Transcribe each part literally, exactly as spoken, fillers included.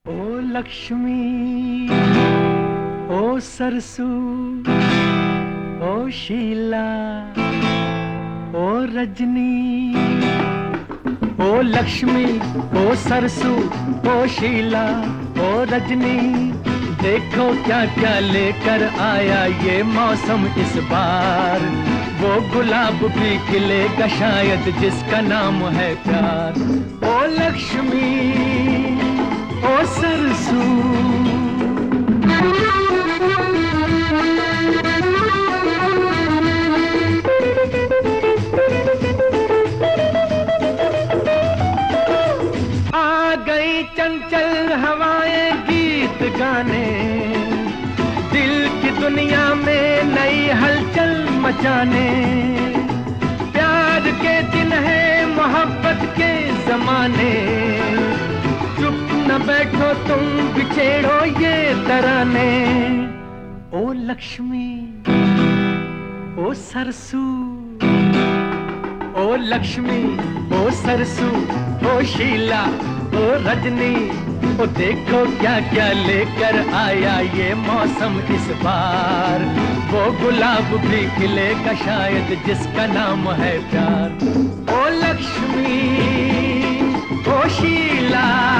ओ लक्ष्मी, ओ सरसू, ओ शीला, ओ रजनी। ओ लक्ष्मी, ओ सरसू, ओ शीला, ओ रजनी। देखो क्या क्या लेकर आया ये मौसम इस बार। वो गुलाब भी खिलेगा शायद जिसका नाम है प्यार। ओ लक्ष्मी, ओ सरसू। आ गई चंचल हवाएं गीत गाने, दिल की दुनिया में नई हलचल मचाने। प्यार के दिन है मोहब्बत के जमाने, चुप न बैठो तुम बिछेड़ो ये तराने। ओ लक्ष्मी, ओ सरसू, ओ लक्ष्मी, ओ सरसू, ओ शीला, ओ रजनी। ओ देखो क्या क्या लेकर आया ये मौसम इस बार। वो गुलाब भी खिलेगा शायद जिसका नाम है प्यार। ओ लक्ष्मी, ओ शीला।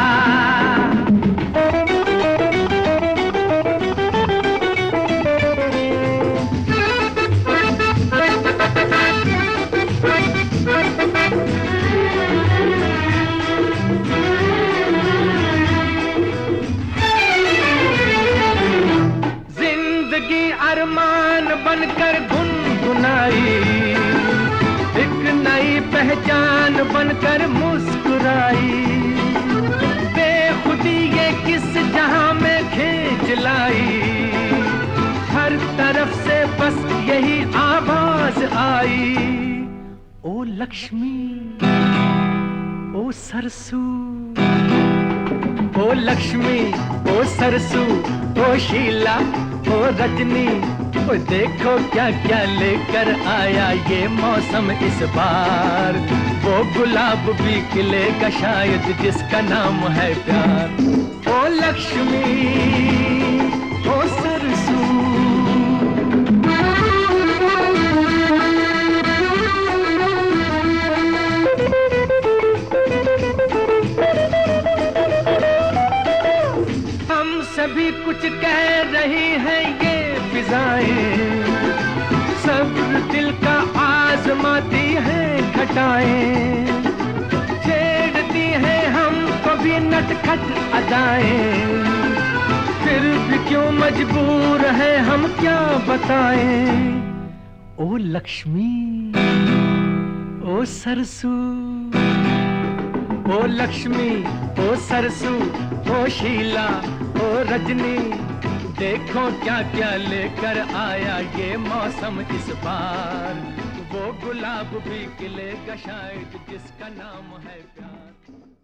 अरमान बनकर गुनगुनाई, एक नई पहचान बनकर मुस्कुराई। बेखुदी ये किस जहां में खींच लाई, हर तरफ से बस यही आवाज आई। ओ लक्ष्मी, ओ सरसू, ओ लक्ष्मी, ओ सरसू, ओ शीला, ओ रजनी। ओ देखो क्या क्या लेकर आया ये मौसम इस बार। वो गुलाब भी खिलेगा शायद जिसका नाम है प्यार। ओ लक्ष्मी, ओ सरसू। हम सभी कुछ कह रही हैं ये फिजाएं, सब दिल का आजमाती है घटाएं। छेड़ती हैं हम कभी नटखट अदाएं, फिर भी क्यों मजबूर है हम क्या बताएं। ओ लक्ष्मी, ओ सरसू, ओ लक्ष्मी, ओ सरसू, ओ शीला, ओ रजनी। देखो क्या क्या लेकर आया ये मौसम इस बार। वो गुलाब भी खिलेगा शायद जिसका नाम है प्यार।